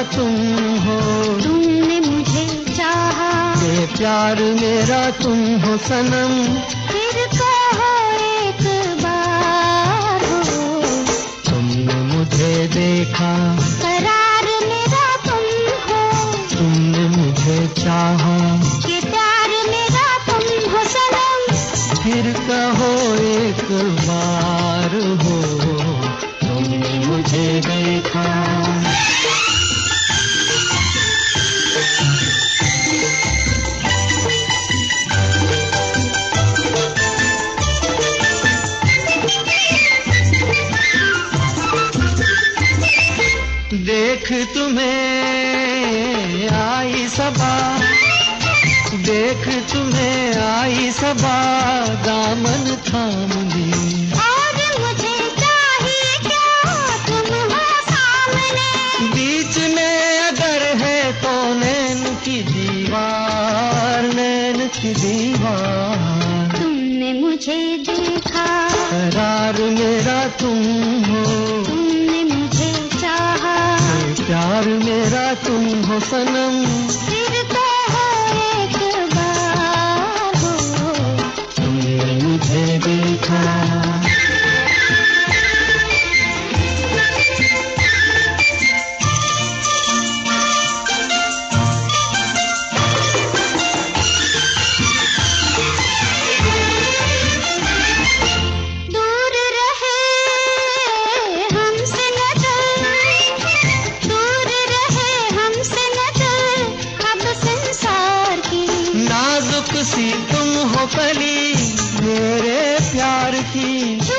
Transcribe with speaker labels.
Speaker 1: तुम हो,
Speaker 2: तुमने मुझे चाहा,
Speaker 1: ये प्यार मेरा तुम हो सनम,
Speaker 2: फिर कहो एक बार हो।
Speaker 1: तुमने मुझे देखा,
Speaker 2: करार मेरा तुम हो,
Speaker 1: तुमने मुझे चाहा,
Speaker 2: ये प्यार मेरा तुम हो सनम,
Speaker 1: फिर कहो एक बार हो, तुमने मुझे देखा। देख तुम्हें आई सबा, देख तुम्हें आई सबा, दामन थाम ली।
Speaker 2: और मुझे चाहिए क्या, तुम हो सामने,
Speaker 1: बीच में अगर है तो नैन की दीवार, नैन की दीवार।
Speaker 2: तुमने मुझे देखा,
Speaker 1: करार मेरा तुम हो,
Speaker 2: तुमने मुझे चाहा,
Speaker 1: प्यार मेरा तुम हो सनम,
Speaker 2: फिर कहो एक बार हो।
Speaker 1: तुमने मुझे देखा।
Speaker 2: दूर रहे हमसे नजर, दूर रहे हमसे नजर, अब संसार की
Speaker 1: नाजुक सी तुम हो कली मेरे प्यार की,